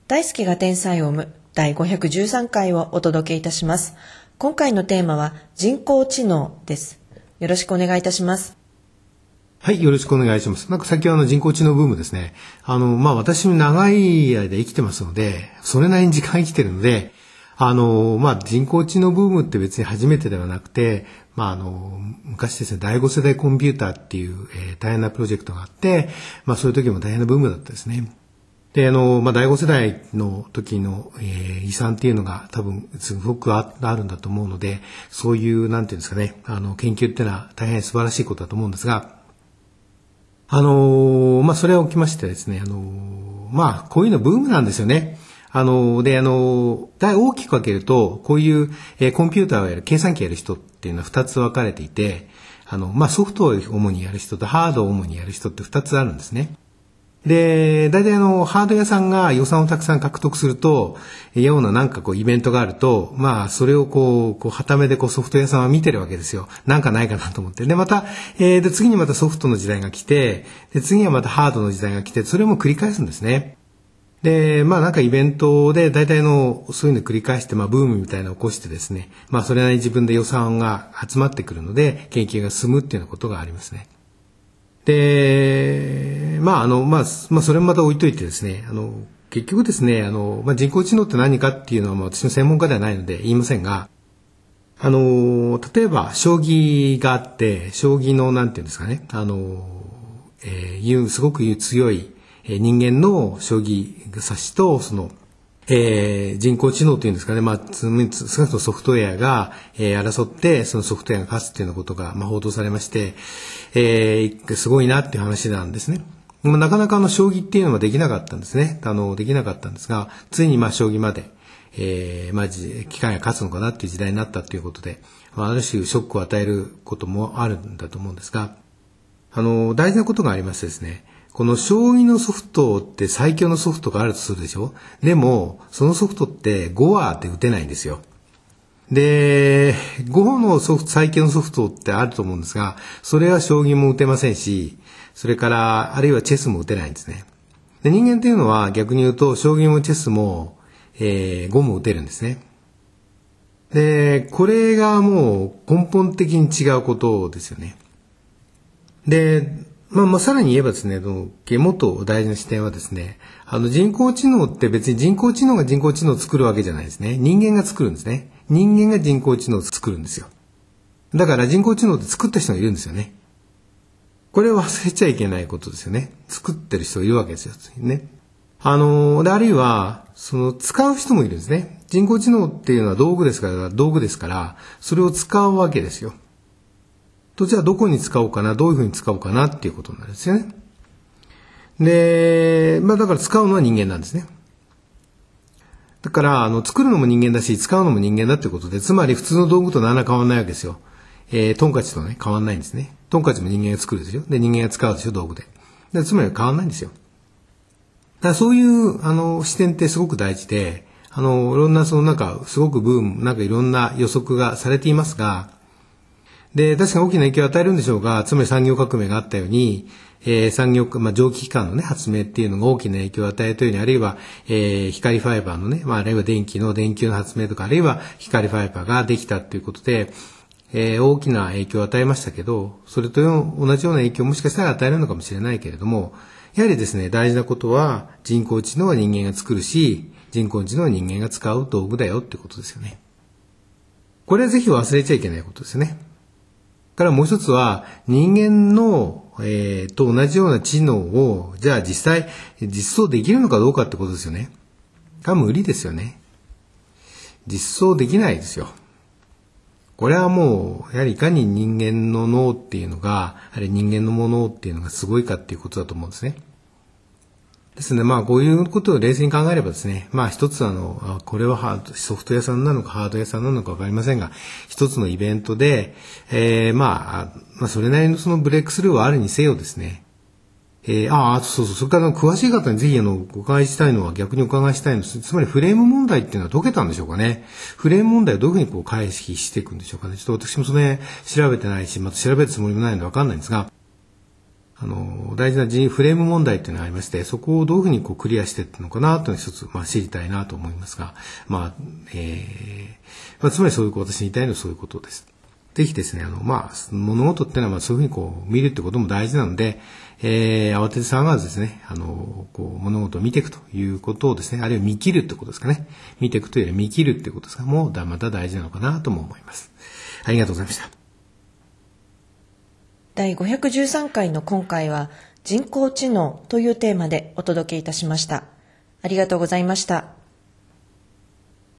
大好きが天才を生む第513回をお届けいたします。今回のテーマは人工知能です。よろしくお願いいたします。 はい、よろしくお願いします。なんか最近人工知能ブームですね。私長い間生きてますので、それなりに時間生きてるので、人工知能ブームって別に初めてではなくて、昔ですね、第5世代コンピューターっていう、大変なプロジェクトがあって、そういう時も大変なブームだったですね。で、第5世代の時の、遺産っていうのが多分すごくあるんだと思うので、そういう、なんていうんですかね、研究っていうのは大変素晴らしいことだと思うんですが、それを起きましてですね、こういうのブームなんですよね。大きく分けると、こういう、コンピューターをやる、計算機をやる人っていうのは2つ分かれていて、ソフトを主にやる人とハードを主にやる人って2つあるんですね。で、大体ハード屋さんが予算をたくさん獲得すると、ようななんかイベントがあると、それを旗目でソフト屋さんは見てるわけですよ。なんかないかなと思って。で、また、次にまたソフトの時代が来て、で、次はまたハードの時代が来て、それも繰り返すんですね。で、なんかイベントで大体そういうの繰り返して、ブームみたいなのを起こしてですね、それなりに自分で予算が集まってくるので、研究が進むっていうようなことがありますね。で、それもまた置いといてですね、結局ですね、人工知能って何かっていうのは私の専門家ではないので言いませんが、例えば将棋があって、将棋のなんていうんですかね、すごく強い人間の将棋指しと、人工知能というんですかね、少なくともソフトウェアが、争って、そのソフトウェアが勝つっていうようなことが、報道されまして、すごいなっていう話なんですね。なかなか将棋っていうのはできなかったんですね。できなかったんですが、ついに将棋まで、機械が勝つのかなっていう時代になったということで、ある種ショックを与えることもあるんだと思うんですが、大事なことがありましてですね、この将棋のソフトって最強のソフトがあるとするでしょ。でも、そのソフトって5話で打てないんですよ。で、5の最強のソフトってあると思うんですが、それは将棋も打てませんし、それから、あるいはチェスも打てないんですね。で、人間っていうのは逆に言うと、将棋もチェスも、5も打てるんですね。で、これがもう根本的に違うことですよね。で、さらに言えばですね、もっと大事な視点はですね、人工知能って別に人工知能が人工知能を作るわけじゃないですね。人間が作るんですね。人間が人工知能を作るんですよ。だから人工知能って作った人がいるんですよね。これは忘れちゃいけないことですよね。作ってる人がいるわけですよ。ね。あるいは、使う人もいるんですね。人工知能っていうのは道具ですから、それを使うわけですよ。じゃあどこに使おうかな、どういうふうに使おうかなっていうことになるんですよね。で、だから使うのは人間なんですね。だから、作るのも人間だし、使うのも人間だっていうことで、つまり普通の道具と何ら変わらないわけですよ。トンカチとね、変わらないんですね。トンカチも人間が作るでしょ。で、人間が使うでしょ、道具で。つまり変わらないんですよ。だからそういう、視点ってすごく大事で、いろんなすごくブーム、いろんな予測がされていますが、で、確かに大きな影響を与えるんでしょうが、つまり産業革命があったように、蒸気機関のね、発明っていうのが大きな影響を与えたように、あるいは、光ファイバーのね、あるいは電球の発明とか、あるいは光ファイバーができたということで、大きな影響を与えましたけど、それと同じような影響をもしかしたら与えるのかもしれないけれども、やはりですね、大事なことは、人工知能は人間が作るし、人工知能は人間が使う道具だよってことですよね。これはぜひ忘れちゃいけないことですね。からもう一つは、人間の、と同じような知能を、じゃあ実装できるのかどうかってことですよね。無理ですよね。実装できないですよ。これはもう、やはりいかに人間の脳っていうのが、あるいは人間のものっていうのがすごいかっていうことだと思うんですね。ですね、こういうことを冷静に考えればですね、一つこれはソフト屋さんなのかハード屋さんなのかわかりませんが、一つのイベントで、それなりのそのブレイクスルーはあるにせよですね、それから詳しい方にぜひお伺いしたいのは、逆にお伺いしたいのです。つまりフレーム問題っていうのは解けたんでしょうかね。フレーム問題をどういうふうに解析していくんでしょうかね。ちょっと私もそれ調べてないし、また調べるつもりもないのでわかんないんですが、 大事なフレーム問題っていうのがありまして、そこをどういうふうにクリアしていったのかなというのを一つ、知りたいなと思いますが、つまりそういう私に言いたいのはそういうことです。ぜひですね、物事っていうのはそういうふうに見るってことも大事なので、慌てて騒がずですね、物事を見ていくということをですね、あるいは見切るってことですかね。見ていくというより見切るってことですが、また大事なのかなとも思います。ありがとうございました。 第513回の今回は人工知能というテーマでお届けいたしました。ありがとうございました。